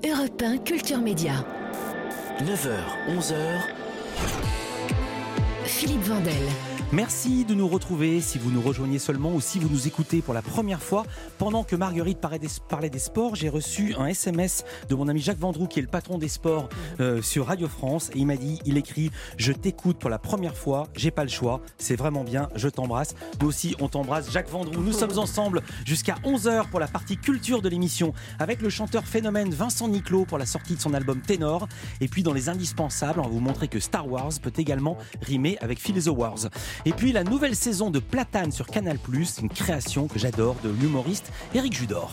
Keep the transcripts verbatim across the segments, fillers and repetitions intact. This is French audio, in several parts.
Europe un Culture Média. neuf heures, onze heures. Philippe Vandel. Merci de nous retrouver, si vous nous rejoignez seulement ou si vous nous écoutez pour la première fois. Pendant que Marguerite parlait des, parlait des sports, j'ai reçu un S M S de mon ami Jacques Vendroux, qui est le patron des sports euh, sur Radio France. Et il m'a dit, il écrit « Je t'écoute pour la première fois, j'ai pas le choix, c'est vraiment bien, je t'embrasse ». Nous aussi, on t'embrasse, Jacques Vendroux. Nous sommes ensemble jusqu'à onze heures pour la partie culture de l'émission, avec le chanteur phénomène Vincent Niclot pour la sortie de son album Ténor. Et puis dans les indispensables, on va vous montrer que Star Wars peut également rimer avec Phil the Wars. Et puis la nouvelle saison de Platane sur Canal plus, une création que j'adore de l'humoriste Éric Judor.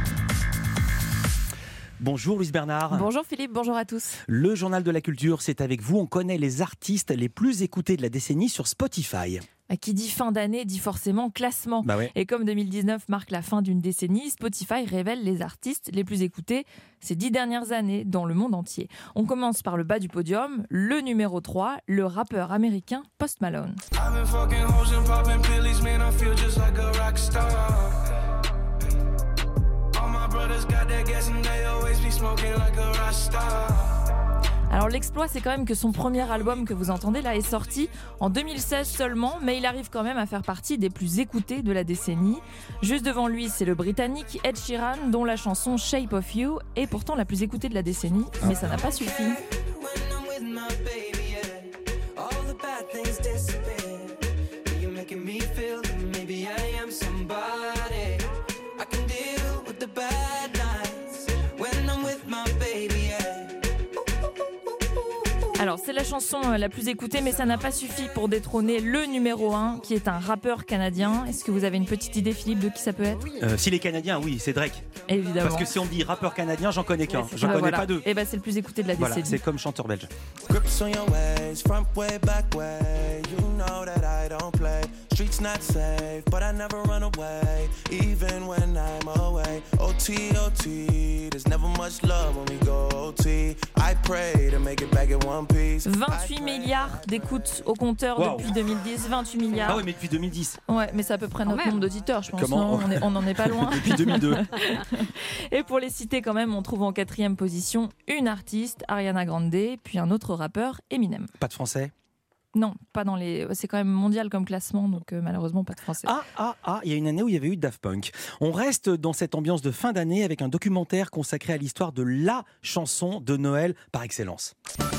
Bonjour Louise Bernard. Bonjour Philippe, bonjour à tous. Le journal de la culture, c'est avec vous. On connaît les artistes les plus écoutés de la décennie sur Spotify. Qui dit fin d'année dit forcément classement. Bah ouais. Et comme deux mille dix-neuf marque la fin d'une décennie, Spotify révèle les artistes les plus écoutés ces dix dernières années dans le monde entier. On commence par le bas du podium, le numéro trois, le rappeur américain Post Malone. Alors l'exploit, c'est quand même que son premier album que vous entendez là est sorti en deux mille seize seulement, mais il arrive quand même à faire partie des plus écoutés de la décennie. Juste devant lui, c'est le Britannique Ed Sheeran, dont la chanson Shape of You est pourtant la plus écoutée de la décennie, mais ça n'a pas suffi. Alors c'est la chanson la plus écoutée, mais ça n'a pas suffi pour détrôner le numéro un, qui est un rappeur canadien. Est-ce que vous avez une petite idée, Philippe, de qui ça peut être ? euh, Si les Canadiens, oui, c'est Drake. Évidemment. Parce que si on dit rappeur canadien, j'en connais qu'un, j'en bah connais voilà. pas deux. Et bah c'est le plus écouté de la Voilà, décennie. c'est comme chanteur belge. Streets not safe, but I never run away, even when I'm away. O T, O T, there's never much love when we go O T. I pray to make it back in one piece. vingt-huit milliards d'écoutes au compteur wow. depuis deux mille dix, vingt-huit milliards. Ah oui, mais depuis deux mille dix. Ouais, mais c'est à peu près notre nombre d'auditeurs, je pense. Comment non, on, est, on en est pas loin. Depuis deux mille deux. Et pour les citer quand même, on trouve en quatrième position une artiste, Ariana Grande, puis un autre rappeur, Eminem. Pas de français ? Non, pas dans les. C'est quand même mondial comme classement, donc euh, malheureusement pas de français. Ah, ah, ah, il y a une année où il y avait eu Daft Punk. On reste dans cette ambiance de fin d'année avec un documentaire consacré à l'histoire de la chanson de Noël par excellence.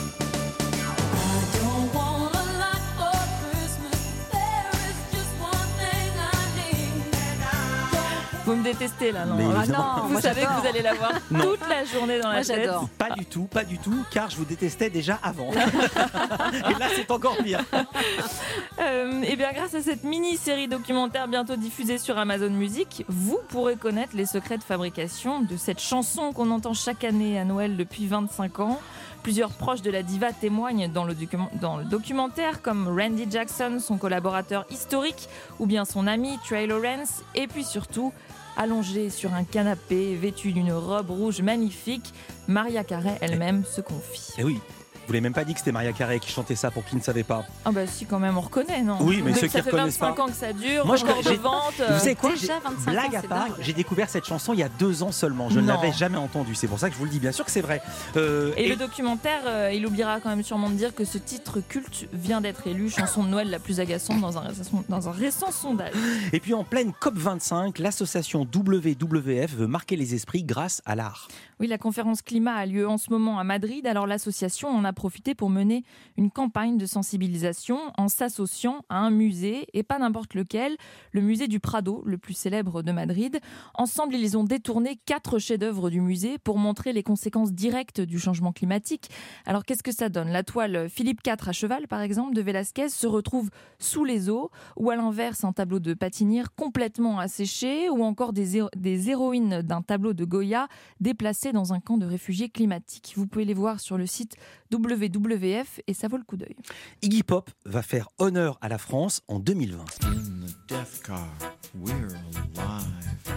Vous me détestez là, non, ah non Vous savez que vous allez la voir toute la journée dans la moi, tête. j'adore. Pas du tout, pas du tout, car je vous détestais déjà avant. Et là, c'est encore pire. Euh, et bien, grâce à cette mini-série documentaire bientôt diffusée sur Amazon Music, vous pourrez connaître les secrets de fabrication de cette chanson qu'on entend chaque année à Noël depuis vingt-cinq ans. Plusieurs proches de la diva témoignent dans le, document, dans le documentaire, comme Randy Jackson, son collaborateur historique, ou bien son ami Trey Lawrence, et puis surtout, allongée sur un canapé, vêtue d'une robe rouge magnifique, Mariah Carey elle-même se confie. Eh oui. Vous l'avez même pas dit que c'était Mariah Carey qui chantait ça pour qui ne savait pas. Ah bah si, quand même, on reconnaît, non ? Oui, mais ceux qui ça fait reconnaissent vingt-cinq pas. ans que ça dure, Moi, je- record de j'ai- vente. Vous savez quoi, déjà j'ai- vingt-cinq blague ans, à c'est part, dingue. j'ai découvert cette chanson il y a deux ans seulement. Je ne Non. l'avais jamais entendue. C'est pour ça que je vous le dis. Bien sûr que c'est vrai. Euh, Et, et le documentaire, euh, il oubliera quand même sûrement de dire que ce titre culte vient d'être élu chanson de Noël la plus agaçante dans un récent, dans un récent sondage. et puis en pleine COP vingt-cinq, l'association W W F veut marquer les esprits grâce à l'art. Oui, la conférence climat a lieu en ce moment à Madrid. Alors l'association en a profité pour mener une campagne de sensibilisation en s'associant à un musée, et pas n'importe lequel, le musée du Prado, le plus célèbre de Madrid. Ensemble, ils ont détourné quatre chefs-d'œuvre du musée pour montrer les conséquences directes du changement climatique. Alors qu'est-ce que ça donne ? La toile Philippe quatre à cheval, par exemple, de Velázquez se retrouve sous les eaux, ou à l'inverse, un tableau de Patinir complètement asséché, ou encore des, héro- des héroïnes d'un tableau de Goya déplacées dans un camp de réfugiés climatiques. Vous pouvez les voir sur le site W W F et ça vaut le coup d'œil. Iggy Pop va faire honneur à la France en deux mille vingt. In the death car, we're alive.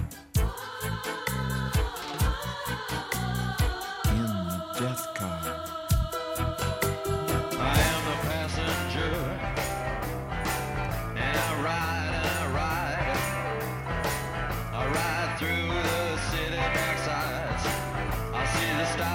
In the death car. I am the passenger, and I ride and I ride. I ride through the city backsides. I see the stars.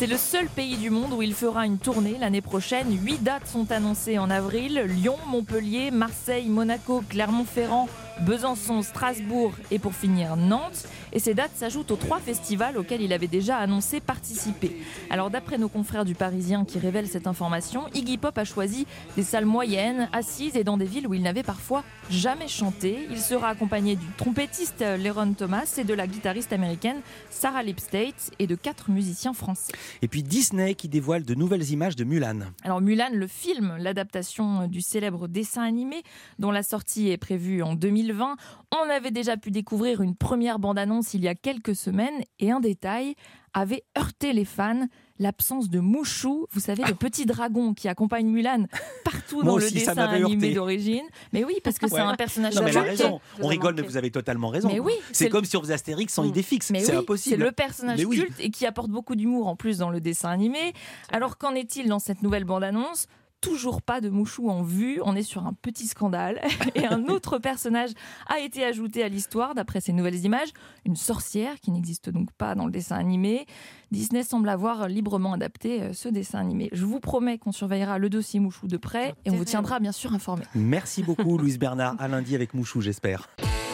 C'est le seul pays du monde où il fera une tournée l'année prochaine. Huit dates sont annoncées en avril. Lyon, Montpellier, Marseille, Monaco, Clermont-Ferrand, Besançon, Strasbourg et pour finir Nantes. Et ces dates s'ajoutent aux trois festivals auxquels il avait déjà annoncé participer. Alors d'après nos confrères du Parisien qui révèlent cette information, Iggy Pop a choisi des salles moyennes, assises et dans des villes où il n'avait parfois jamais chanté. Il sera accompagné du trompettiste Leron Thomas et de la guitariste américaine Sarah Lipstate et de quatre musiciens français. Et puis Disney qui dévoile de nouvelles images de Mulan. Alors Mulan, le film, l'adaptation du célèbre dessin animé dont la sortie est prévue en deux mille vingt. On avait déjà pu découvrir une première bande-annonce il y a quelques semaines et un détail avait heurté les fans, l'absence de Mouchou, vous savez, le petit dragon qui accompagne Mulan partout dans aussi, le dessin animé d'origine. Mais oui, parce que ouais. c'est un personnage non, mais elle a adulte. raison. On rigole, mais vous avez totalement raison. Mais oui, c'est, c'est comme le... si on faisait Astérix sans idée fixe. Mais c'est oui, impossible. C'est le personnage mais culte oui. et qui apporte beaucoup d'humour en plus dans le dessin animé. Alors qu'en est-il dans cette nouvelle bande-annonce ? Toujours pas de Mouchou en vue, on est sur un petit scandale. Et un autre personnage a été ajouté à l'histoire d'après ces nouvelles images, une sorcière qui n'existe donc pas dans le dessin animé. Disney semble avoir librement adapté ce dessin animé. Je vous promets qu'on surveillera le dossier Mouchou de près et on vous tiendra bien sûr informé. Merci beaucoup Louise Bernard, à lundi avec Mouchou j'espère.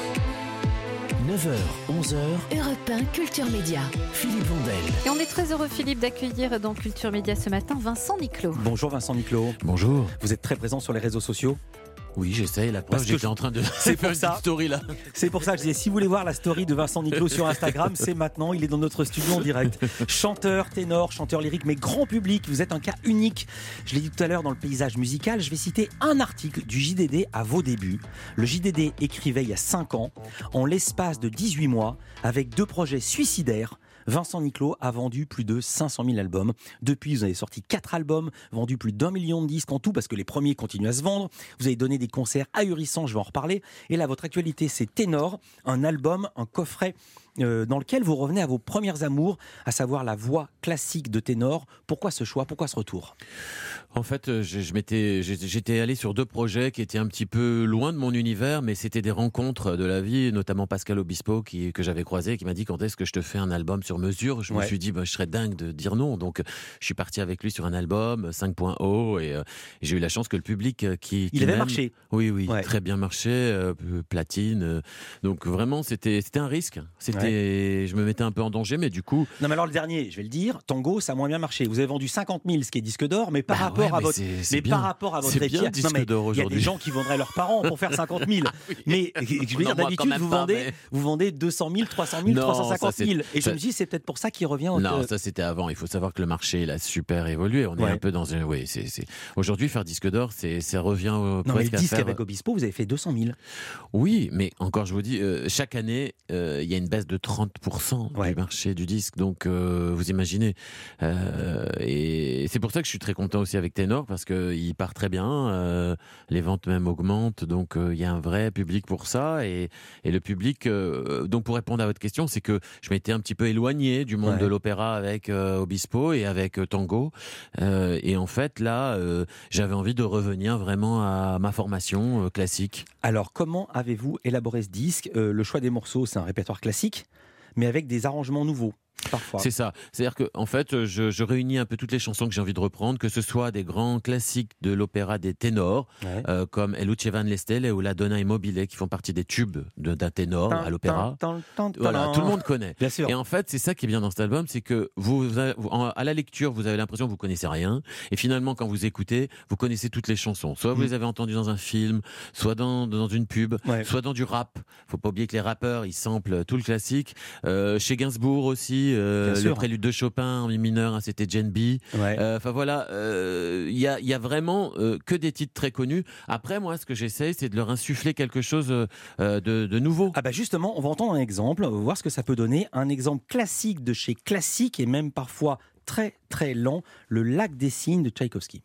neuf heures, onze heures, Europe un Culture Média. Philippe Vandel. Et on est très heureux, Philippe, d'accueillir dans Culture Média ce matin Vincent Niclot. Bonjour Vincent Niclot. Bonjour. Vous êtes très présent sur les réseaux sociaux ? Oui, j'essaye. La preuve, j'étais je... en train de c'est faire pour ça. une story là. C'est pour ça que je disais, si vous voulez voir la story de Vincent Niclot sur Instagram, c'est maintenant. Il est dans notre studio en direct. Chanteur, ténor, chanteur lyrique, mais grand public. Vous êtes un cas unique. Je l'ai dit tout à l'heure dans le paysage musical. Je vais citer un article du J D D à vos débuts. Le J D D écrivait il y a cinq ans, en l'espace de dix-huit mois, avec deux projets suicidaires. Vincent Niclot a vendu plus de cinq cent mille albums. Depuis, vous avez sorti quatre albums, vendu plus d'un million de disques en tout, parce que les premiers continuent à se vendre. Vous avez donné des concerts ahurissants, je vais en reparler. Et là, votre actualité, c'est Ténor, un album, un coffret euh, dans lequel vous revenez à vos premières amours, à savoir la voix classique de ténor. Pourquoi ce choix ? Pourquoi ce retour ? En fait, je, je m'étais, j'étais allé sur deux projets qui étaient un petit peu loin de mon univers, mais c'était des rencontres de la vie, notamment Pascal Obispo qui, que j'avais croisé, qui m'a dit quand est-ce que je te fais un album sur mesure. Je ouais. me suis dit, bah, je serais dingue de dire non. Donc, je suis parti avec lui sur un album cinq point zéro et euh, j'ai eu la chance que le public qui, qui il avait m'aime, marché. Oui, oui, ouais. très bien marché, euh, platine. Euh, donc vraiment, c'était, c'était un risque. C'était, ouais. je me mettais un peu en danger, mais du coup. Non, mais alors le dernier, je vais le dire, Tango, ça a moins bien marché. Vous avez vendu cinquante mille, ce qui est disque d'or, mais par bah rapport ouais, à mais votre, c'est, c'est mais bien. par rapport à votre c'est étiquette, bien, disque non, mais d'or aujourd'hui. Il y a des gens qui vendraient leurs parents pour faire cinquante mille. oui. Mais je veux dire, non, d'habitude, vous pas, vendez, mais... vous vendez deux cent mille, trois cent mille, non, trois cent cinquante mille. Et ça... je me dis, c'est peut-être pour ça qu'il revient. Au... Non, ça c'était avant. Il faut savoir que le marché, il a super évolué. On est ouais. un peu dans un. Oui, c'est, c'est. Aujourd'hui, faire disque d'or, c'est, ça revient au... non, presque mais le disque à faire... avec Obispo, vous avez fait deux cent mille. Oui, mais encore, je vous dis, euh, chaque année, il euh, y a une baisse de trente pour cent ouais. du marché du disque. Donc, euh, vous imaginez. Euh, et c'est pour ça que je suis très content aussi avec Ténor, parce qu'il part très bien. Euh, les ventes même augmentent. Donc, il euh, y a un vrai public pour ça. Et, et le public, euh, donc pour répondre à votre question, c'est que je m'étais un petit peu éloigné du monde ouais. de l'opéra avec euh, Obispo et avec euh, Tango. Euh, et en fait, là, euh, j'avais envie de revenir vraiment à ma formation euh, classique. Alors, comment avez-vous élaboré ce disque ? euh, Le choix des morceaux, c'est un répertoire classique, mais avec des arrangements nouveaux. Parfois. C'est ça. C'est-à-dire que, en fait, je, je réunis un peu toutes les chansons que j'ai envie de reprendre, que ce soit des grands classiques de l'opéra des ténors, ouais. euh, comme El Luce van l'Estelle ou La Donna e Mobile, qui font partie des tubes de, d'un ténor tan, à l'opéra. Tan, tan, tan, voilà, tout le monde connaît. Bien sûr. Et en fait, c'est ça qui est bien dans cet album, c'est que vous, vous à la lecture, vous avez l'impression que vous connaissez rien, et finalement, quand vous écoutez, vous connaissez toutes les chansons. Soit vous mmh. les avez entendues dans un film, soit dans, dans une pub, ouais. soit dans du rap. Faut pas oublier que les rappeurs, ils samplent tout le classique. Euh, chez Gainsbourg aussi, euh, le prélude de Chopin en mi mineur, hein, c'était Jen B. Enfin ouais. euh, voilà, il euh, y, a, y a vraiment euh, que des titres très connus. Après, moi, ce que j'essaie, c'est de leur insuffler quelque chose euh, de, de nouveau. Ah bah justement, on va entendre un exemple, on va voir ce que ça peut donner. Un exemple classique de chez classique et même parfois très très lent, le Lac des Cygnes de Tchaïkovski.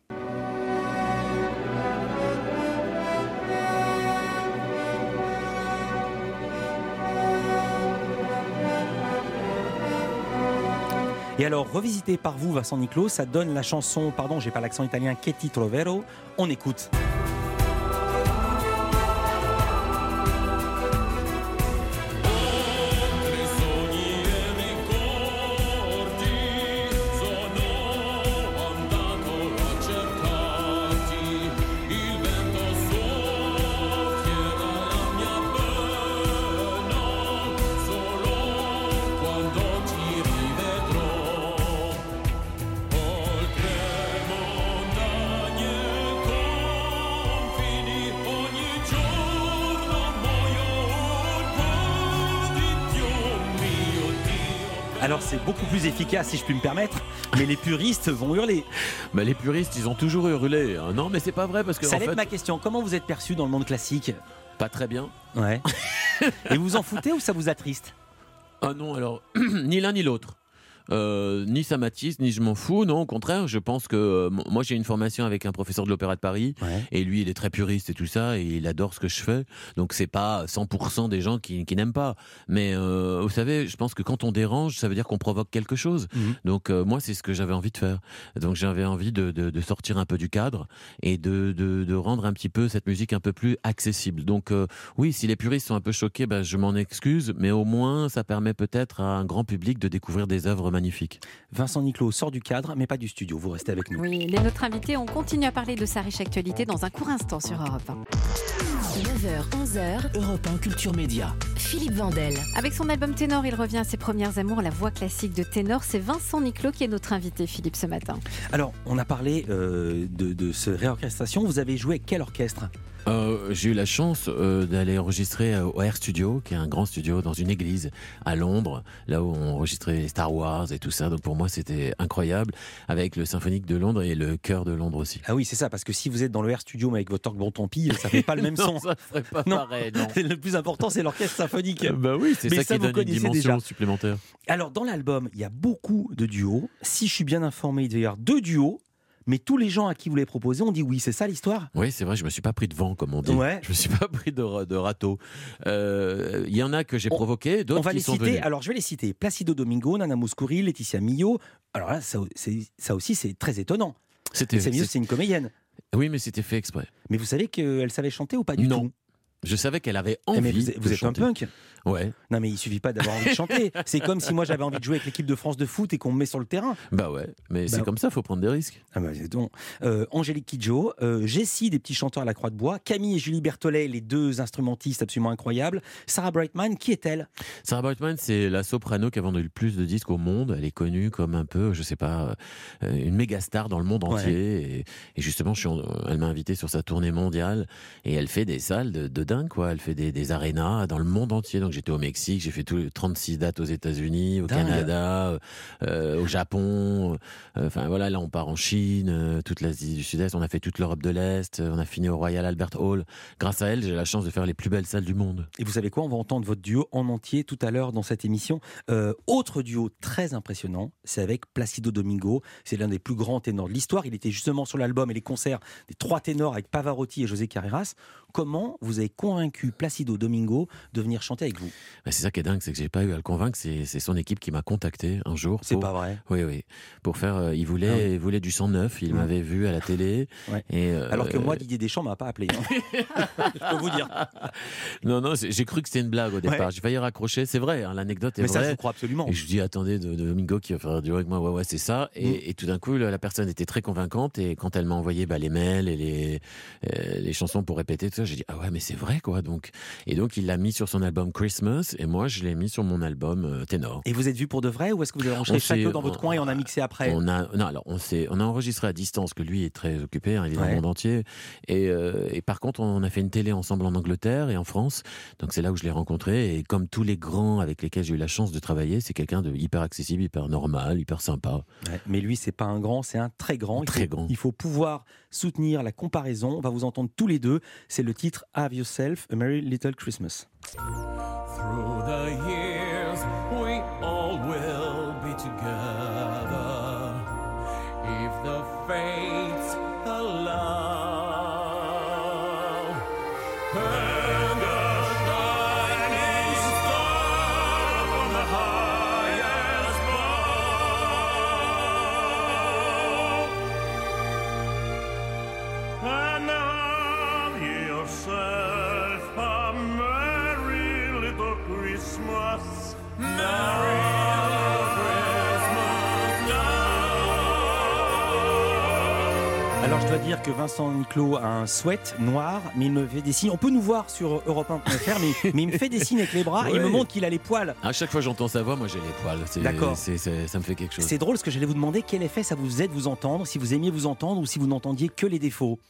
Et alors, revisité par vous, Vincent Niclot, ça donne la chanson, pardon, j'ai pas l'accent italien, Che ti troverò. On écoute. Sono Alors c'est beaucoup plus efficace si je puis me permettre, mais les puristes vont hurler. Bah, les puristes, ils ont toujours hurlé. Ah, non, mais c'est pas vrai parce que Ça en va être fait, ma question. Comment vous êtes perçu dans le monde classique? pas très bien. Ouais. Et vous vous en foutez ou ça vous attriste? Ah non, alors ni l'un ni l'autre. Euh, ni ça m'attise, ni je m'en fous. Non, au contraire, je pense que euh, moi j'ai une formation avec un professeur de l'Opéra de Paris, Ouais. et lui il est très puriste et tout ça, et il adore ce que je fais. Donc c'est pas cent pour cent des gens qui, qui n'aiment pas. Mais euh, vous savez, je pense que quand on dérange, ça veut dire qu'on provoque quelque chose. Mhm. Donc euh, moi c'est ce que j'avais envie de faire. Donc j'avais envie de, de, de sortir un peu du cadre et de, de, de rendre un petit peu cette musique un peu plus accessible. Donc euh, oui, si les puristes sont un peu choqués, ben, je m'en excuse, mais au moins ça permet peut-être à un grand public de découvrir des œuvres magnifique. Vincent Niclot sort du cadre, mais pas du studio. Vous restez avec nous. Oui, les notre invité, on continue à parler de sa riche actualité dans un court instant sur Europe un. neuf heures, onze heures, Europe un Culture Média. Philippe Vandel. Avec son album Ténor, il revient à ses premières amours, la voix classique de ténor. C'est Vincent Niclot qui est notre invité, Philippe, ce matin. Alors, on a parlé euh, de, de ce réorchestration. Vous avez joué avec quel orchestre? Euh, j'ai eu la chance euh, d'aller enregistrer au Air Studio, qui est un grand studio dans une église à Londres, là où on enregistrait les Star Wars et tout ça. Donc pour moi, c'était incroyable, avec le Symphonique de Londres et le Chœur de Londres aussi. Ah oui, c'est ça, parce que si vous êtes dans le Air Studio mais avec votre orgue bon tant pis, ça fait pas le même non, son. ça ferait pas Non. pareil, non. Le plus important, c'est l'orchestre symphonique. Euh, bah oui, c'est Mais ça, ça, qui vous donne une connaissez dimension déjà. supplémentaire. Alors, dans l'album, il y a beaucoup de duos. Si je suis bien informé, il doit y avoir deux duos. Mais tous les gens à qui vous les proposez ont dit oui, c'est ça l'histoire? Oui, c'est vrai, je me suis pas pris de vent, comme on dit. Ouais. Je me suis pas pris de, ra- de râteau. Il euh, y en a que j'ai On- provoqué, On d'autres va qui les sont citer. venus. Alors, je vais les citer. Placido Domingo, Nana Mouskouri, Laetitia Milhaud. Alors là, ça, c'est- ça aussi, c'est très étonnant. C'était, C'est mieux, c'est- c'est une comédienne. Oui, mais c'était fait exprès. Mais vous savez qu'elle savait chanter ou pas du Non. tout? Je savais qu'elle avait Eh, envie mais vous, de vous êtes chanter. un punk. Ouais. Non, mais il suffit pas d'avoir envie de chanter. C'est comme si moi j'avais envie de jouer avec l'équipe de France de foot et qu'on me met sur le terrain. Bah ouais, mais c'est Bah- comme ça, faut prendre des risques. Ah bah, c'est donc. Euh, Angélique Kidjo, euh, Jessie, des petits chanteurs à la Croix de Bois, Camille et Julie Berthollet, les deux instrumentistes absolument incroyables, Sarah Brightman, qui est-elle? Sarah Brightman, c'est la soprano qui a vendu le plus de disques au monde. Elle est connue comme un peu, je sais pas, euh, une méga star dans le monde entier. Et, et justement, je suis en- elle m'a invité sur sa tournée mondiale et elle fait des salles de, de dingue, quoi. Elle fait des, des arénas dans le monde entier. Donc j'étais au Mexique, j'ai fait tout, trente-six dates aux États-Unis, au Dingue. Canada, euh, au Japon. Euh, Enfin voilà, là on part en Chine, euh, toute l'Asie du Sud-Est. On a fait toute l'Europe de l'Est. On a fini au Royal Albert Hall. Grâce à elle, j'ai la chance de faire les plus belles salles du monde. Et vous savez quoi? On va entendre votre duo en entier tout à l'heure dans cette émission. Euh, autre duo très impressionnant, c'est avec Placido Domingo. C'est l'un des plus grands ténors de l'histoire. Il était justement sur l'album et les concerts des trois ténors avec Pavarotti et José Carreras. Comment vous avez convaincu Placido Domingo de venir chanter avec vous? Bah, c'est ça qui est dingue, c'est que j'ai pas eu à le convaincre. C'est, c'est son équipe qui m'a contacté un jour. C'est pour- pas vrai. Oui, oui. Pour faire, euh, il voulait, Ah oui. il voulait du sang neuf. Il Mmh. m'avait vu à la télé. Ouais. Et euh, Alors que moi, Didier Deschamps m'a pas appelé. hein. Je peux vous dire. non, non, j'ai j'ai cru que c'était une blague au départ. Ouais. J'ai failli raccrocher. C'est vrai, hein, l'anecdote est Mais ça, je vraie. vous crois absolument. Et je dis, attendez, de, de Domingo qui va faire un duo avec moi, ouais, ouais, c'est ça. Et, Mm. et tout d'un coup, la, la personne était très convaincante. Et quand elle m'a envoyé bah, les mails et les, euh, les chansons pour répéter, tout ça, j'ai dit, ah ouais, mais c'est vrai, quoi. Donc, et donc, il l'a mis sur son album Christmas. Et moi, je l'ai mis sur mon album euh, Ténor. Et vous êtes vu pour de vrai ou est-ce que vous avez enregistré On chacun s'est- dans votre on- coin et on a mixé après? On a, non, alors on s'est, on a enregistré à distance, que lui est très occupé, hein, il est dans Ouais. le monde entier. Et, euh, et par contre, on a fait une télé ensemble en Angleterre et en France. Donc c'est là où je l'ai rencontré. Et comme tous les grands avec lesquels j'ai eu la chance de travailler, c'est quelqu'un de hyper accessible, hyper normal, hyper sympa. Ouais, mais lui, c'est pas un grand, c'est un très grand. Il Très faut, grand. Il faut pouvoir soutenir la comparaison. On va vous entendre tous les deux. C'est le titre Have Yourself a Merry Little Christmas. Through the years, we all will be together if the fates allow. And a shining star on the highest bough. And have yourself a merry little Christmas. Merry little Christmas now. Alors je dois dire que Vincent Niclot a un sweat noir, mais il me fait des signes. On peut nous voir sur europe un point f r, mais, mais il me fait des signes avec les bras et il me Ouais. montre qu'il a les poils. À chaque fois que j'entends sa voix, moi j'ai les poils. C'est, D'accord. c'est, c'est- ça me fait quelque chose. C'est drôle parce que j'allais vous demander quel effet ça vous faisait de vous entendre, si vous aimiez vous entendre ou si vous n'entendiez que les défauts.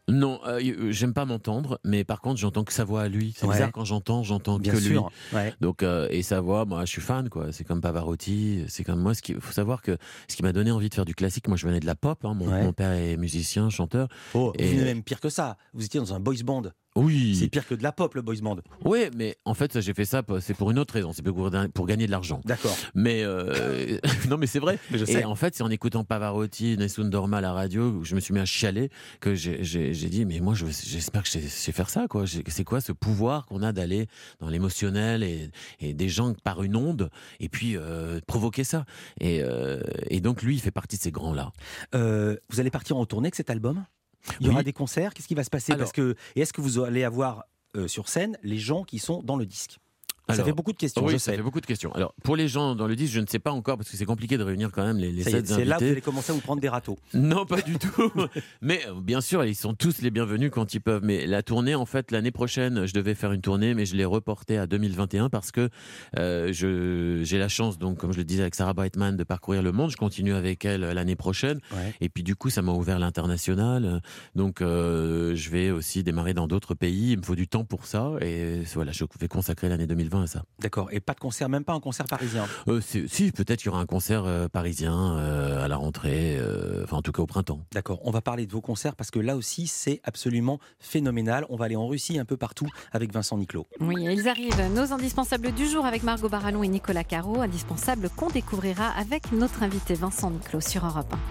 Non, euh, j'aime pas m'entendre, mais par contre j'entends que sa voix à lui. C'est Ouais. bizarre, quand j'entends, j'entends Bien que sûr. lui. Ouais. Donc euh, et sa voix, moi je suis fan quoi. C'est comme Pavarotti, c'est comme moi. Ce qu'il faut savoir que ce qui m'a donné envie de faire du classique, moi je venais de la pop. Hein, mon, Ouais. mon père est musicien, chanteur. Oh, Et- vous venez même pire que ça. Vous étiez dans un boys band. Oui. C'est pire que de la pop, le boys band. Oui, mais en fait ça, j'ai fait ça, c'est pour une autre raison. C'est pour, pour gagner de l'argent. D'accord. Mais euh, non, mais c'est vrai. Mais je Et sais. en fait, c'est en écoutant Pavarotti, Nessun Dorma à la radio, que je me suis mis à chialer, que j'ai, j'ai, j'ai dit, mais moi, je, j'espère que je sais, je sais faire ça, quoi. J'ai- C'est quoi ce pouvoir qu'on a d'aller dans l'émotionnel et, et des gens par une onde, et puis euh, provoquer ça. Et, euh, et donc, lui, il fait partie de ces grands-là. Euh, vous allez partir en tournée avec cet album ? Il y Oui. aura des concerts. Qu'est-ce qui va se passer ? Alors- Parce que et est-ce que vous allez avoir euh, sur scène les gens qui sont dans le disque ? Ça Alors, fait beaucoup de questions, oui, je ça sais. fait beaucoup de questions. Alors, pour les gens dans le disque, je ne sais pas encore, parce que c'est compliqué de réunir quand même les, les Ça y est, sept c'est invités. là que vous allez commencer à vous prendre des râteaux. Non, pas du tout. Mais euh, bien sûr, ils sont tous les bienvenus quand ils peuvent. Mais la tournée, en fait, l'année prochaine, je devais faire une tournée, mais je l'ai reportée à deux mille vingt et un parce que euh, je, j'ai la chance, donc, comme je le disais avec Sarah Brightman, de parcourir le monde. Je continue avec elle l'année prochaine. Ouais. Et puis, du coup, ça m'a ouvert l'international. Donc, euh, je vais aussi démarrer dans d'autres pays. Il me faut du temps pour ça. Et voilà, je vais consacrer l'année deux mille vingt à ça. D'accord. Et pas de concert, même pas un concert parisien. Euh, c'est- si, peut-être qu'il y aura un concert euh, parisien euh, à la rentrée, euh, enfin, en tout cas au printemps. D'accord. On va parler de vos concerts parce que là aussi, c'est absolument phénoménal. On va aller en Russie, un peu partout, avec Vincent Niclot. Oui, ils arrivent. Nos indispensables du jour avec Margot Barallon et Nicolas Caro. Indispensables qu'on découvrira avec notre invité Vincent Niclot sur Europe un.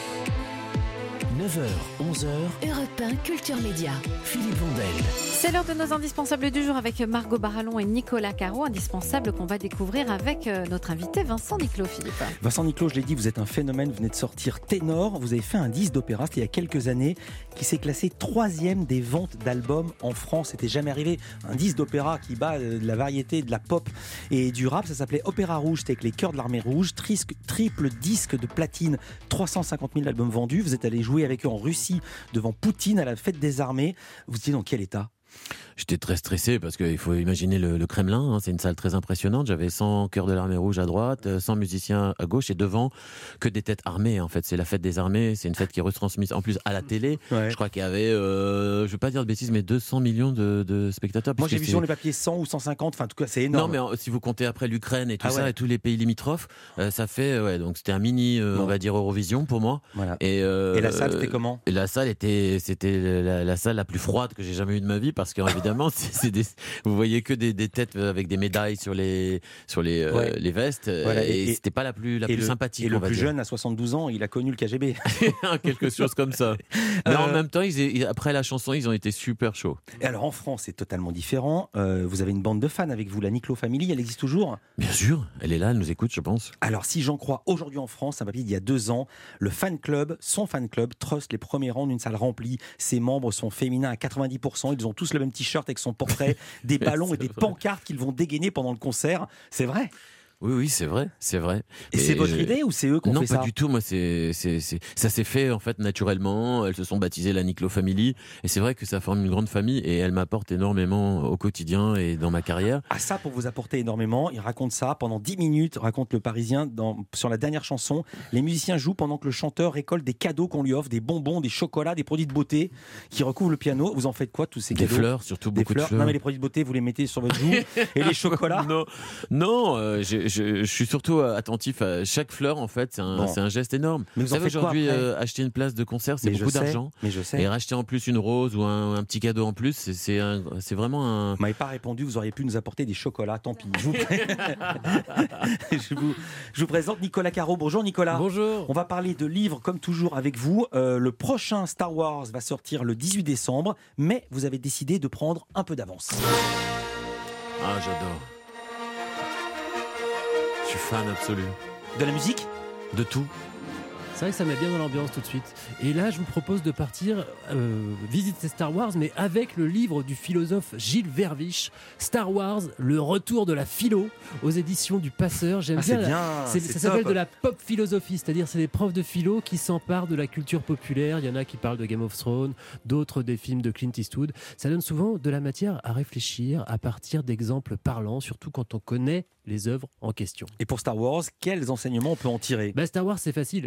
neuf heures, onze heures, Europe un Culture Média. Philippe Vandel. C'est l'heure de nos indispensables du jour avec Margot Barallon et Nicolas Caro. Indispensables qu'on va découvrir avec euh, notre invité Vincent Niclot, Philippe. Vincent Niclot, je l'ai dit, vous êtes un phénomène. Vous venez de sortir Ténor. Vous avez fait un disque d'opéra, c'était il y a quelques années, qui s'est classé troisième des ventes d'albums en France. C'était jamais arrivé. Un disque d'opéra qui bat euh, de la variété, de la pop et du rap. Ça s'appelait Opéra Rouge. C'était avec les Chœurs de l'Armée Rouge. Trisque, triple disque de platine, trois cent cinquante mille albums vendus. Vous êtes allé jouer avec eux en Russie devant Poutine à la fête des armées. Vous étiez dans quel état ? J'étais très stressé parce qu'il faut imaginer le, le Kremlin, hein, c'est une salle très impressionnante. J'avais cent chœurs de l'armée rouge à droite, cent musiciens à gauche et devant que des têtes armées. En fait, c'est la fête des armées, c'est une fête qui est retransmise en plus à la télé. Ouais. Je crois qu'il y avait, euh, je veux pas dire de bêtises, mais deux cents millions de, de spectateurs. Moi, puisque j'ai vu c'est- sur les papiers cent ou cent cinquante. Enfin, en tout cas, c'est Non, énorme. mais en- si vous comptez après l'Ukraine et tout Ah ça ouais. et tous les pays limitrophes, euh, ça fait, ouais, donc c'était un mini, euh, Bon. on va dire Eurovision pour moi. Voilà. Et, euh, Et la salle, c'était comment ? Et la salle était, c'était la, la salle la plus froide que j'ai jamais eue de ma vie parce qu'évidemment, c'est, c'est des, vous voyez que des, des têtes avec des médailles sur les, sur les, euh, Ouais. les vestes. Voilà, et, et- c'était pas la plus, la et plus le, sympathique. Et le on va plus dire. jeune, à soixante-douze ans, il a connu le K G B. Quelque chose comme ça. Mais en Euh, même temps, ils, ils- après la chanson, ils ont été super chauds. Et alors en France, c'est totalement différent. Euh, vous avez une bande de fans avec vous, la Niclot Family, elle existe toujours. Bien sûr, elle est là, elle nous écoute, je pense. Alors si j'en crois, aujourd'hui en France, un papier d'il y a deux ans, le fan club, son fan club, trust les premiers rangs d'une salle remplie. Ses membres sont féminins à quatre-vingt-dix pour cent. Ils ont tous le même t-shirt avec son portrait, des ballons et C'est des vrai. pancartes qu'ils vont dégainer pendant le concert. C'est vrai. Oui, oui, c'est vrai, c'est vrai. Et c'est votre je- idée ou c'est eux qui ont Non, fait pas ça ? du tout. Moi, c'est, c'est, c'est, ça s'est fait en fait naturellement. Elles se sont baptisées la Niclot Family, et c'est vrai que ça forme une grande famille. Et elle m'apporte énormément au quotidien et dans ma carrière. Ah ça, pour vous apporter énormément, il raconte ça pendant dix minutes, raconte le Parisien dans, sur la dernière chanson. Les musiciens jouent pendant que le chanteur récolte des cadeaux qu'on lui offre, des bonbons, des chocolats, des produits de beauté qui recouvrent le piano. Vous en faites quoi, tous ces Des cadeaux ? fleurs, surtout Des beaucoup fleurs. de fleurs. Non mais les produits de beauté, vous les mettez sur votre joue. Et les chocolats ? Non, non, euh, je, je, je suis surtout attentif à chaque fleur. En fait, c'est un, Bon. c'est un geste énorme. Mais vous Vous en savez, faites quoi aujourd'hui, après euh, acheter une place de concert, c'est Mais je beaucoup sais, d'argent. Mais je sais. Et racheter en plus une rose ou un, un petit cadeau en plus, c'est, c'est, un- c'est vraiment un. Vous m'avez pas répondu, vous auriez pu nous apporter des chocolats, tant pis. Je vous, je vous, je vous présente Nicolas Caro. Bonjour Nicolas. Bonjour. On va parler de livres comme toujours avec vous. Euh, le prochain Star Wars va sortir le dix-huit décembre, mais vous avez décidé de prendre un peu d'avance. Ah, j'adore. Je suis fan absolu De la musique ? de tout. C'est vrai que ça met bien dans l'ambiance tout de suite. Et là, je vous propose de partir euh, visiter Star Wars, mais avec le livre du philosophe Gilles Verviche, Star Wars, le retour de la philo, aux éditions du Passeur. J'aime Ah, c'est bien. la- bien. c'est- c'est ça s'appelle top. de la pop philosophie, c'est-à-dire c'est des profs de philo qui s'emparent de la culture populaire. Il y en a qui parlent de Game of Thrones, d'autres des films de Clint Eastwood. Ça donne souvent de la matière à réfléchir à partir d'exemples parlants, surtout quand on connaît les œuvres en question. Et pour Star Wars, quels enseignements on peut en tirer ? Bah, Star Wars, c'est facile. Il y a tout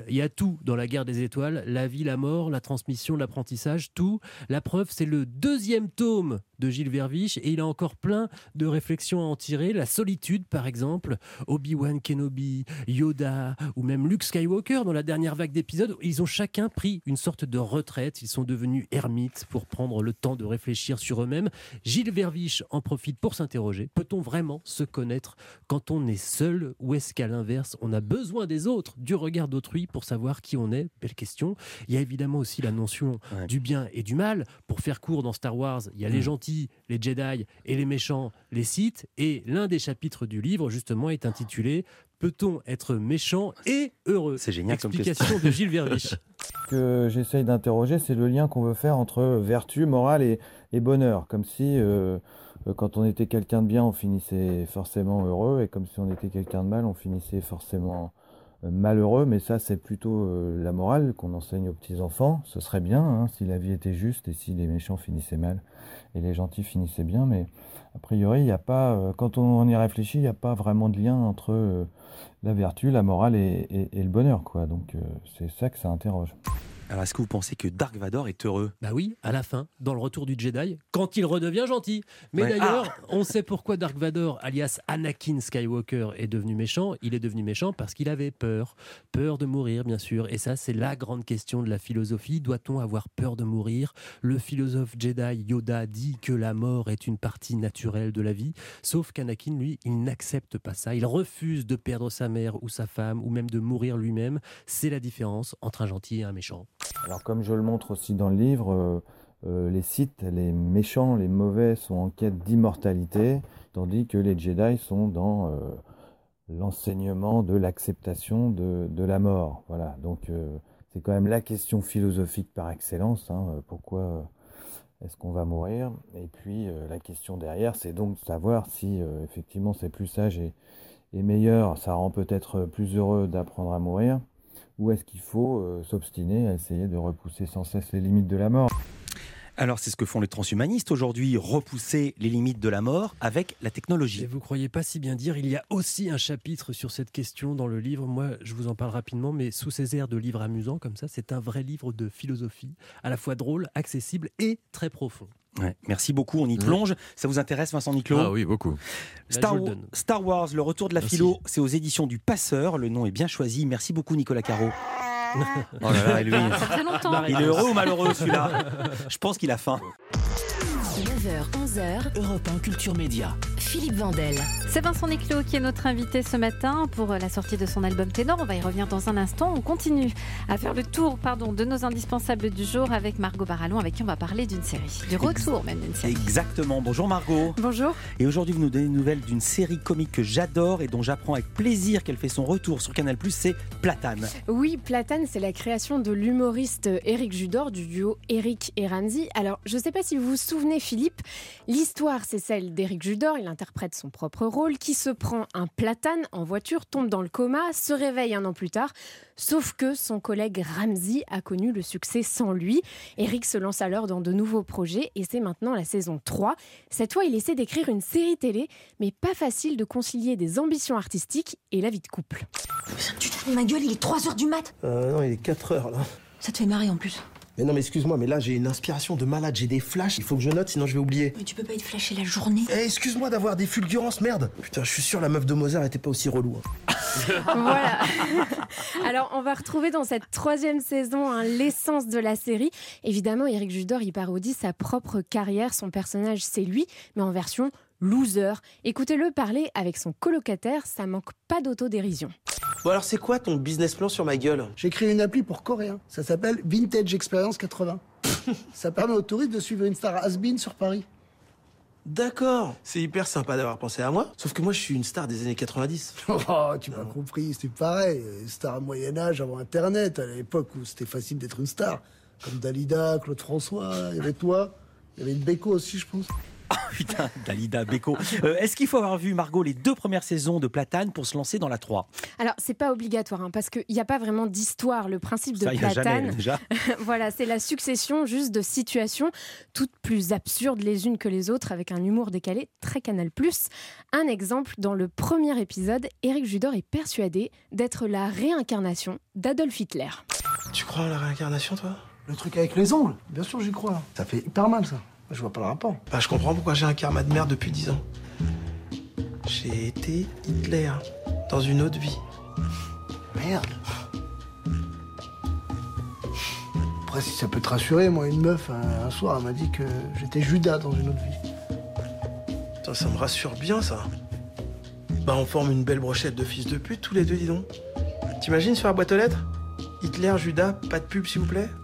tout dans la guerre des étoiles, la vie, la mort, la transmission, l'apprentissage, tout. La preuve, c'est le deuxième tome de Gilles Verviche et il a encore plein de réflexions à en tirer. La solitude, par exemple, Obi-Wan Kenobi, Yoda ou même Luke Skywalker dans la dernière vague d'épisodes, ils ont chacun pris une sorte de retraite. Ils sont devenus ermites pour prendre le temps de réfléchir sur eux-mêmes. Gilles Verviche en profite pour s'interroger. Peut-on vraiment se connaître quand on est seul ou est-ce qu'à l'inverse, on a besoin des autres, du regard d'autrui pour savoir qui on est? Belle question. Il y a évidemment aussi la notion ouais. du bien et du mal. Pour faire court dans Star Wars, il y a mmh. les gentils, les Jedi et les méchants, les Sith. Et l'un des chapitres du livre, justement, est intitulé « Peut-on être méchant et heureux ?» C'est génial comme question. question de Gilles Verviche. Ce que j'essaye d'interroger, c'est le lien qu'on veut faire entre vertu, morale et, et bonheur. Comme si, euh, quand on était quelqu'un de bien, on finissait forcément heureux. Et comme si on était quelqu'un de mal, on finissait forcément malheureux. Mais ça, c'est plutôt euh, la morale qu'on enseigne aux petits-enfants. Ce serait bien hein, si la vie était juste et si les méchants finissaient mal et les gentils finissaient bien. Mais a priori, il n'y a pas, euh, quand on y réfléchit, il n'y a pas vraiment de lien entre euh, la vertu, la morale et, et, et le bonheur, quoi. Donc euh, c'est ça que ça interroge. Alors est-ce que vous pensez que Dark Vador est heureux? Bah oui, à la fin, dans le retour du Jedi, quand il redevient gentil. Mais ouais. d'ailleurs, ah on sait pourquoi Dark Vador, alias Anakin Skywalker, est devenu méchant. Il est devenu méchant parce qu'il avait peur. Peur de mourir, bien sûr. Et ça, c'est la grande question de la philosophie. Doit-on avoir peur de mourir? Le philosophe Jedi Yoda dit que la mort est une partie naturelle de la vie. Sauf qu'Anakin, lui, il n'accepte pas ça. Il refuse de perdre sa mère ou sa femme, ou même de mourir lui-même. C'est la différence entre un gentil et un méchant. Alors comme je le montre aussi dans le livre, euh, euh, les Sith, les méchants, les mauvais sont en quête d'immortalité, tandis que les Jedi sont dans euh, l'enseignement de l'acceptation de, de la mort. Voilà, donc euh, c'est quand même la question philosophique par excellence, hein, pourquoi euh, est-ce qu'on va mourir? Et puis euh, la question derrière, c'est donc de savoir si euh, effectivement c'est plus sage et, et meilleur, ça rend peut-être plus heureux d'apprendre à mourir. Ou est-ce qu'il faut euh, s'obstiner à essayer de repousser sans cesse les limites de la mort? Alors c'est ce que font les transhumanistes aujourd'hui, repousser les limites de la mort avec la technologie. Et vous croyez pas si bien dire, il y a aussi un chapitre sur cette question dans le livre. Moi, je vous en parle rapidement, mais sous ces airs de livre amusant comme ça, c'est un vrai livre de philosophie, à la fois drôle, accessible et très profond. Ouais, merci beaucoup, on y plonge. Mmh. Ça vous intéresse, Vincent Niclot? Ah oui, beaucoup. Star, Star Wars, le retour de la merci. philo, c'est aux éditions du Passeur. Le nom est bien choisi. Merci beaucoup, Nicolas Caro. Oh là là, lui. Ça fait très longtemps. Il est heureux ou malheureux, celui-là? Je pense qu'il a faim. neuf heures, onze heures, Europe un Culture Média. Philippe Vandel. C'est Vincent Niclot qui est notre invité ce matin pour la sortie de son album Ténor. On va y revenir dans un instant. On continue à faire le tour pardon, de nos indispensables du jour avec Margot Barallon, avec qui on va parler d'une série. Du retour même d'une série. Exactement. Bonjour Margot. Bonjour. Et aujourd'hui, vous nous donnez une nouvelle d'une série comique que j'adore et dont j'apprends avec plaisir qu'elle fait son retour sur Canal plus, c'est Platane. Oui, Platane, c'est la création de l'humoriste Éric Judor du duo Éric et Ramzy. Alors, je ne sais pas si vous vous souvenez, Philippe, l'histoire, c'est celle d'Éric Judor. Il interprète son propre rôle, qui se prend un platane en voiture, tombe dans le coma, se réveille un an plus tard. Sauf que son collègue Ramzy a connu le succès sans lui. Éric se lance alors dans de nouveaux projets et c'est maintenant la saison trois. Cette fois, il essaie d'écrire une série télé, mais pas facile de concilier des ambitions artistiques et la vie de couple. Tu te fous de ma gueule, il est trois heures du mat. Euh, non, il est quatre heures là. Ça te fait marrer en plus. Mais non, mais excuse-moi, mais là j'ai une inspiration de malade, j'ai des flashs, il faut que je note sinon je vais oublier. Mais tu peux pas être flashé la journée. Eh, excuse-moi d'avoir des fulgurances, merde. Putain, je suis sûr la meuf de Mozart était pas aussi relou. Hein. Voilà. Alors, on va retrouver dans cette troisième saison hein, l'essence de la série. Évidemment, Éric Judor, il parodie sa propre carrière. Son personnage, c'est lui, mais en version loser. Écoutez-le parler avec son colocataire, ça manque pas d'autodérision. Bon alors c'est quoi ton business plan sur ma gueule? J'ai créé une appli pour coréens. Ça s'appelle Vintage Experience quatre-vingts. Ça permet aux touristes de suivre une star has-been sur Paris. D'accord, c'est hyper sympa d'avoir pensé à moi. Sauf que moi je suis une star des années quatre-vingt-dix. Oh, tu m'as compris, c'est pareil. Star Moyen-Âge avant Internet, à l'époque où c'était facile d'être une star. Comme Dalida, Claude François, il y avait toi, il y avait une Beko aussi je pense. Putain, Dalida, Beko. Euh, est-ce qu'il faut avoir vu, Margot, les deux premières saisons de Platane pour se lancer dans la trois? Alors, c'est pas obligatoire, hein, parce qu'il n'y a pas vraiment d'histoire. Le principe de Ça, y a Platane, jamais, déjà. voilà, c'est la succession juste de situations toutes plus absurdes les unes que les autres, avec un humour décalé très Canal+. Un exemple, dans le premier épisode, Éric Judor est persuadé d'être la réincarnation d'Adolf Hitler. Tu crois en la réincarnation, toi? Le truc avec les ongles, bien sûr j'y crois. Ça fait hyper mal ça. Je vois pas le rapport. Bah, je comprends pourquoi j'ai un karma de merde depuis dix ans. J'ai été Hitler dans une autre vie. Merde. Après, si ça peut te rassurer, moi, une meuf, un, un soir, elle m'a dit que j'étais Judas dans une autre vie. Putain, ça me rassure bien, ça. Bah, on forme une belle brochette de fils de pute, tous les deux, dis donc. T'imagines sur la boîte aux lettres? Hitler, Judas, pas de pub, s'il vous plaît?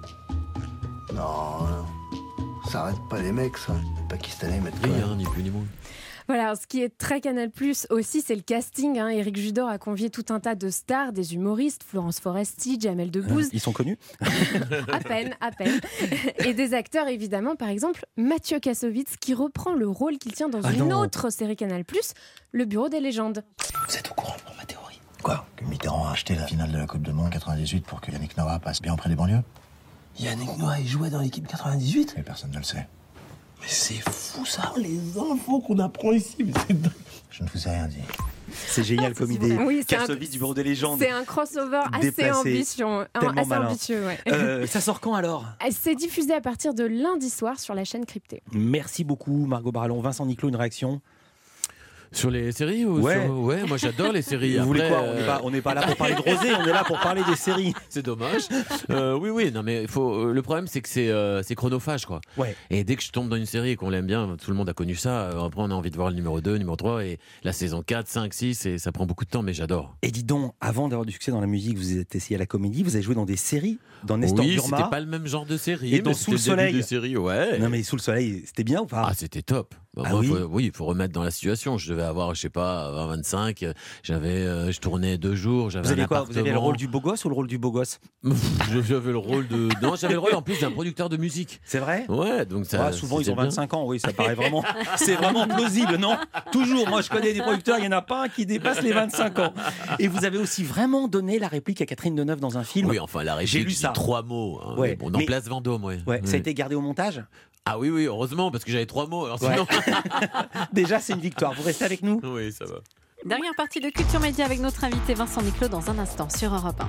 Non, non. Ça arrête pas les mecs, ça. Les Pakistanais mettent Oui, hein, ni plus ni moins. Voilà, ce qui est très Canal+ aussi, c'est le casting. Hein. Éric Judor a convié tout un tas de stars, des humoristes, Florence Foresti, Jamel Debbouze. Euh, ils sont connus? À peine, à peine. Et des acteurs, évidemment, par exemple, Mathieu Kassovitz, qui reprend le rôle qu'il tient dans Ah une non. autre série Canal+, Le Bureau des légendes. Vous êtes au courant pour ma théorie? Quoi? Que Mitterrand a acheté la finale de la Coupe du Monde quatre-vingt-dix-huit pour que Yannick Noah passe bien auprès des banlieues? Yannick Noah, il jouait dans l'équipe quatre-vingt-dix-huit? Mais personne ne le sait. Mais c'est fou, ça, les infos qu'on apprend ici. Mais c'est dingue. Je ne vous ai rien dit. C'est génial comme idée. Oui, c'est un- Kassovitz du Bureau des légendes. C'est un crossover assez Déplacé, ambitieux. tellement assez malin. ambitieux, ouais. Euh, ça sort quand alors? C'est diffusé à partir de lundi soir sur la chaîne Cryptée. Merci beaucoup, Margot Barallon. Vincent Niclot, une réaction? Sur les séries ou Ouais. sur- ouais, moi j'adore les séries. Vous voulez Après, quoi? On n'est pas, on n'est pas là pour parler de Rosé, on est là pour parler des séries. C'est dommage. Euh, oui, oui, non, mais il faut. euh, Le problème, c'est que c'est euh, c'est chronophage, quoi. Ouais. Et dès que je tombe dans une série et qu'on l'aime bien, tout le monde a connu ça. euh, Après, on a envie de voir le numéro deux, numéro trois, et la saison quatre, cinq, six, et ça prend beaucoup de temps, mais j'adore. Et dis donc, avant d'avoir du succès dans la musique, vous êtes essayé à la comédie, vous avez joué dans des séries, dans Nestor Oui, Burma. c'était pas le même genre de série. Et dans mais Sous le c'était début soleil. des séries, ouais. Non mais Sous le soleil, c'était bien ou pas? Ah, c'était top. Bah, Ah moi, oui faut- oui, il faut remettre dans la situation. Je devais avoir, je sais pas, vingt, vingt-cinq. J'avais, euh, je tournais deux jours. J'avais Vous un avez quoi? appartement. Vous avez le rôle du beau gosse ou le rôle du beau gosse? J'avais le rôle de. Non, j'avais le rôle en plus d'un producteur de musique. C'est vrai? Ouais, donc ça. Ouais, souvent ils c'était ont bien. vingt-cinq ans, oui, ça paraît vraiment. C'est vraiment plausible, non? Toujours, moi je connais des producteurs, il n'y en a pas un qui dépasse les vingt-cinq ans. Et vous avez aussi vraiment donné la réplique à Catherine Deneuve dans un film. Oui, enfin, la réplique, J'ai lu je dis ça. trois mots. Hein, Ouais, mais bon, dans mais- Place Vendôme, ouais. Ouais, ça a Ouais. été gardé au montage? Ah oui, oui, heureusement, parce que j'avais trois mots. Alors Ouais. sinon... Déjà, c'est une victoire. Vous restez avec nous? Oui, ça va. Dernière partie de Culture Média avec notre invité Vincent Niclot dans un instant sur Europe un.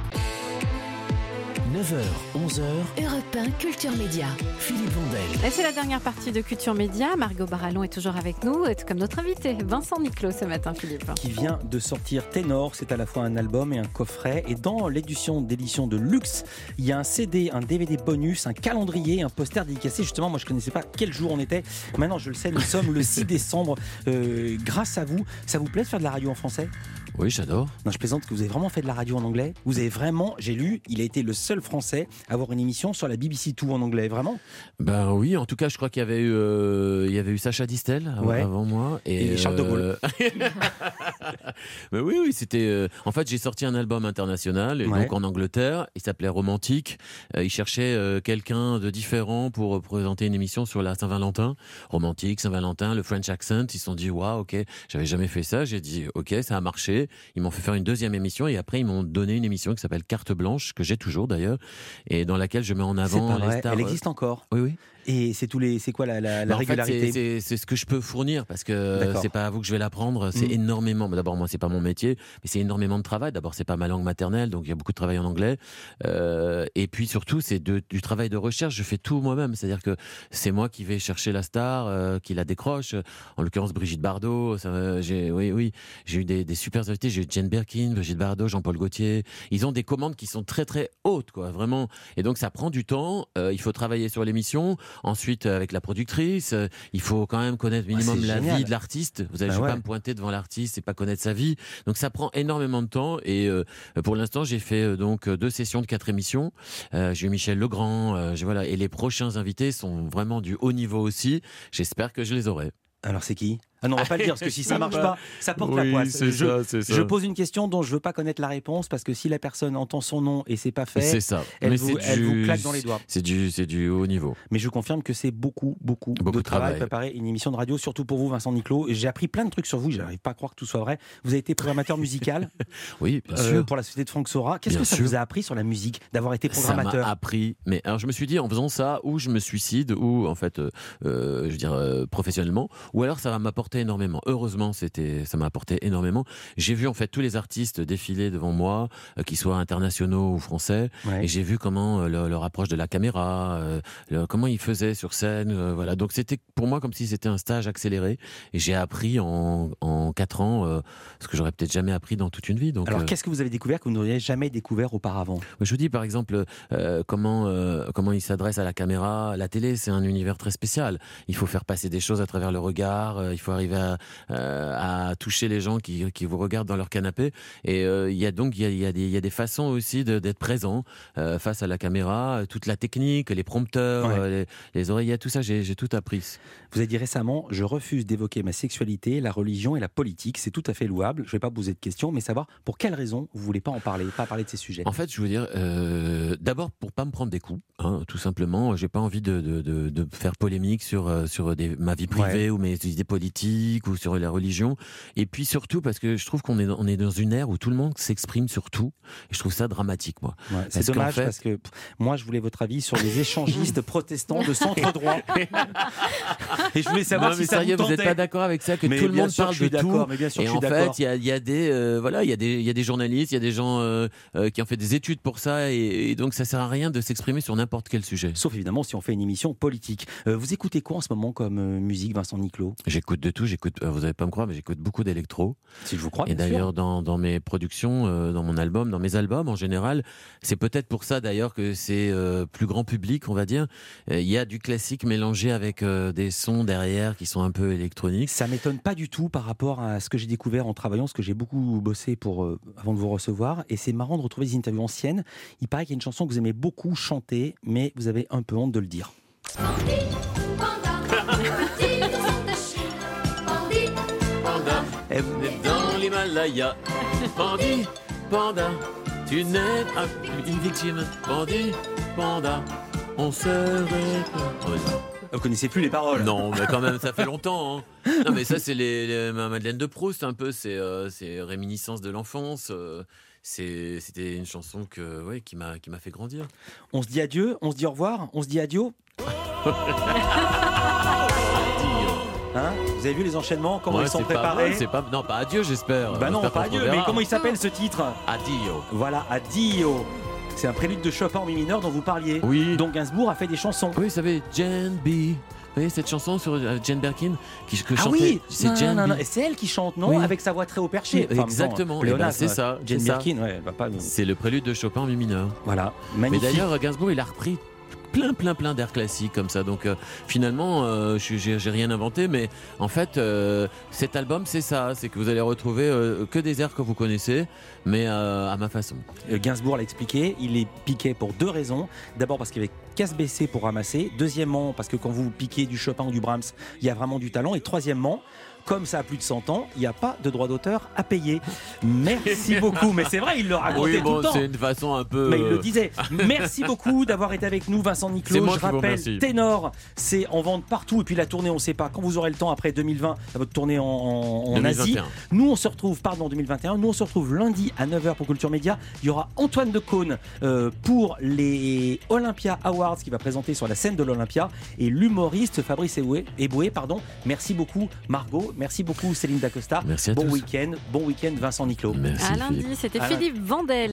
neuf heures, onze heures, Europe un, Culture Média. Philippe Vandel. Et c'est la dernière partie de Culture Média. Margot Barallon est toujours avec nous, et tout comme notre invité Vincent Niclot ce matin, Philippe. Qui vient de sortir Ténor, c'est à la fois un album et un coffret. Et dans l'édition d'édition de luxe, il y a un C D, un D V D bonus, un calendrier, un poster dédicacé. Justement, moi je connaissais pas quel jour on était. Maintenant je le sais, nous sommes le six décembre. Euh, grâce à vous, ça vous plaît de faire de la radio en français? Oui, j'adore. Non, je plaisante, que vous avez vraiment fait de la radio en anglais. Vous avez vraiment, j'ai lu, il a été le seul français à avoir une émission sur la B B C deux en anglais, vraiment. Ben oui, en tout cas, je crois qu'il y avait eu, euh, il y avait eu Sacha Distel avant, Ouais. avant moi. Et Charles de Gaulle. Mais oui, oui, c'était. euh, En fait, j'ai sorti un album international, et Ouais. donc en Angleterre. Il s'appelait Romantique. Euh, il cherchait euh, quelqu'un de différent pour euh, présenter une émission sur la Saint-Valentin. Romantique, Saint-Valentin, le French accent. Ils se sont dit, waouh, ok, j'avais jamais fait ça. J'ai dit, ok, ça a marché. Ils m'ont fait faire une deuxième émission, et après ils m'ont donné une émission qui s'appelle Carte Blanche, que j'ai toujours d'ailleurs, et dans laquelle je mets en C'est avant pas vrai, les stars. elle existe encore. Oui, oui. Et c'est tous les, c'est quoi la, la, la Bah, en fait, régularité? c'est- c'est c'est ce que je peux fournir, parce que D'accord. c'est pas à vous que je vais l'apprendre. C'est Mm. énormément. bah, D'abord, moi, c'est pas mon métier, mais c'est énormément de travail. D'abord, c'est pas ma langue maternelle, donc il y a beaucoup de travail en anglais. Euh, et puis surtout, c'est de- du travail de recherche. Je fais tout moi-même. C'est-à-dire que c'est moi qui vais chercher la star, euh, qui la décroche. En l'occurrence, Brigitte Bardot. Ça, euh, j'ai, oui, oui, j'ai eu des, des super invités. J'ai eu Jane Birkin, Brigitte Bardot, Jean-Paul Gaultier. Ils ont des commandes qui sont très très hautes, quoi, vraiment. Et donc, ça prend du temps. Euh, il faut travailler sur l'émission. Ensuite, euh, avec la productrice, euh, il faut quand même connaître minimum c'est la génial. vie de l'artiste. Vous allez Bah je vais ouais. pas me pointer devant l'artiste et pas connaître sa vie. Donc ça prend énormément de temps. Et euh, pour l'instant, j'ai fait euh, donc deux sessions de quatre émissions. Euh, j'ai eu Michel Legrand. Euh, j'ai- voilà. Et les prochains invités sont vraiment du haut niveau aussi. J'espère que je les aurai. Alors c'est qui? Ah non, on va pas le dire, parce que si ça marche pas, ça porte oui, la poisse. C'est je, ça, c'est ça. je pose une question dont je veux pas connaître la réponse, parce que si la personne entend son nom et c'est pas fait, c'est ça. Elle, Mais vous, c'est elle du... vous claque dans les doigts. C'est du, c'est du haut niveau. Mais je confirme que c'est beaucoup, beaucoup, beaucoup de travail, travail. préparer une émission de radio, surtout pour vous, Vincent Niclot. J'ai appris plein de trucs sur vous, j'arrive pas à croire que tout soit vrai. Vous avez été programmateur musical. Oui, bien euh, sûr. Pour la société de Franck Sora. Qu'est-ce Bien que ça sûr. vous a appris sur la musique, d'avoir été programmateur? Ça m'a appris. Mais alors je me suis dit, en faisant ça, ou je me suicide, ou en fait, euh, euh, je veux dire euh, professionnellement, ou alors ça va m'apporter énormément. Heureusement, c'était, ça m'a apporté énormément. J'ai vu en fait tous les artistes défiler devant moi, euh, qu'ils soient internationaux ou français, Ouais. et j'ai vu comment euh, leur, leur approche de la caméra, euh, leur- comment ils faisaient sur scène, euh, voilà. Donc c'était pour moi comme si c'était un stage accéléré, et j'ai appris en, en quatre ans euh, ce que j'aurais peut-être jamais appris dans toute une vie. Donc, Alors euh, qu'est-ce que vous avez découvert que vous n'auriez jamais découvert auparavant? je vous dis par exemple euh, comment euh, comment il s'adresse à la caméra. La télé, c'est un univers très spécial. Il faut faire passer des choses à travers le regard. Euh, il faut arriver à, euh, à toucher les gens qui, qui vous regardent dans leur canapé. Et euh, il y a donc il y a, il y a des il y a des façons aussi de, d'être présent euh, face à la caméra. Toute la technique, les prompteurs, Ouais. euh, les, les oreillettes, tout ça, j'ai, j'ai tout appris. Vous avez dit récemment, je refuse d'évoquer ma sexualité, la religion et la politique. C'est tout à fait louable. Je ne vais pas poser de questions, mais savoir pour quelles raisons vous ne voulez pas en parler, pas parler de ces sujets. En fait, je veux dire, euh, d'abord pour pas me prendre des coups, hein, tout simplement. J'ai pas envie de, de, de, de faire polémique sur euh, sur des, ma vie privée Ouais. ou mes idées politiques ou sur la religion. Et puis surtout parce que je trouve qu'on est on est dans une ère où tout le monde s'exprime sur tout. Et je trouve ça dramatique, moi. Ouais, c'est Parce qu'en dommage fait- parce que pff, moi je voulais votre avis sur les échangistes protestants de centre droit. Et je voulais savoir non, si mais ça sérieux, vous vous n'êtes tentait. pas d'accord avec ça que Mais tout le bien monde sûr parle que je suis de tout. d'accord, mais bien sûr Et que je en suis fait, d'accord. il y a, il y a des euh, voilà, il y a des il y a des journalistes, il y a des gens euh, euh, qui ont fait des études pour ça, et, et donc ça sert à rien de s'exprimer sur n'importe quel sujet. Sauf évidemment si on fait une émission politique. Euh, vous écoutez quoi en ce moment comme euh, musique, Vincent Niclot? J'écoute de tout, j'écoute, euh, vous n'allez pas me croire, mais j'écoute beaucoup d'électro. Si je vous crois. Et bien sûr. d'ailleurs, dans, dans mes productions, euh, dans mon album, dans mes albums en général, c'est peut-être pour ça d'ailleurs que c'est euh, plus grand public, on va dire. Euh, Il y a du classique mélangé avec euh, des sons derrière qui sont un peu électroniques. Ça m'étonne pas du tout par rapport à ce que j'ai découvert en travaillant, parce que j'ai beaucoup bossé pour, euh, avant de vous recevoir. Et c'est marrant de retrouver des interviews anciennes. Il paraît qu'il y a une chanson que vous aimez beaucoup chanter, mais vous avez un peu honte de le dire. Panda, Eh, vous êtes dans l'Himalaya. Bandit, panda, tu n'es pas une victime. Bandit, panda, on serait pas. Oh, non. Vous connaissez plus les paroles. Non, mais quand même, ça fait longtemps. Hein. Non, mais ça, c'est les, les- ma Madeleine de Proust, un peu. C'est, euh, c'est réminiscence de l'enfance. euh, c'est, c'était une chanson que, ouais, qui m'a, qui m'a fait grandir. On se dit adieu, on se dit au revoir, on se dit adieu. Hein, vous avez vu les enchaînements, comment Ouais, ils sont c'est pas préparés? mal, c'est pas, non, pas adieu, j'espère. Bah non, J'espère pas qu'on se adieu, mais reverra. comment il s'appelle ce titre? Adio. Voilà, Adio. C'est un prélude de Chopin en mi mineur dont vous parliez. Oui. Donc Gainsbourg a fait des chansons. Oui, vous savez, Jen B. Vous voyez cette chanson sur euh, Jane Birkin qui, que Ah chantait, oui, c'est non, Jane non, non, B. et c'est elle qui chante, non? Oui. Avec sa voix très haut perché. Oui, exactement. Eh ben, c'est ça, Jane c'est ça. Birkin, ouais, elle va pas. C'est le prélude de Chopin en mi mineur. Voilà, Mais magnifique. d'ailleurs, Gainsbourg, il a repris plein, plein, plein d'airs classiques comme ça. Donc euh, finalement, euh, je- j'ai, j'ai rien inventé, mais en fait, euh, cet album, c'est ça. C'est que vous allez retrouver euh, que des airs que vous connaissez, mais euh, à ma façon. Euh, Gainsbourg l'a expliqué, il est piqué pour deux raisons. D'abord parce qu'il y avait casse baissée pour ramasser. Deuxièmement, parce que quand vous piquez du Chopin ou du Brahms, il y a vraiment du talent. Et troisièmement, comme ça a plus de cent ans, il n'y a pas de droit d'auteur à payer. Merci beaucoup. Mais c'est vrai, il le racontait Oui, tout bon, le temps. c'est une façon un peu. Mais il le euh, disait. Merci beaucoup d'avoir été avec nous, Vincent Niclot. C'est moi Je qui vous rappelle, remercie. Ténor, c'est en vente partout. Et puis la tournée, on ne sait pas. Quand vous aurez le temps après deux mille vingt, votre tournée en, en, en deux mille Asie. vingt et un. Nous, on se retrouve, pardon, deux mille vingt et un. Nous, on se retrouve lundi à neuf heures pour Culture Média. Il y aura Antoine Decaune euh, pour les Olympia Awards qui va présenter sur la scène de l'Olympia, et l'humoriste Fabrice Eboué. Eboué, pardon. Merci beaucoup, Margot. Merci beaucoup, Céline Dacosta. Merci à bon tous. week-end. Bon week-end, Vincent Niclot. Merci, À lundi, Philippe. c'était À lundi. Philippe Vandel.